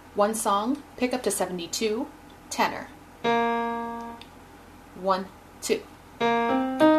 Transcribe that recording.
One song, pick up to 72, tenor. 1, 2.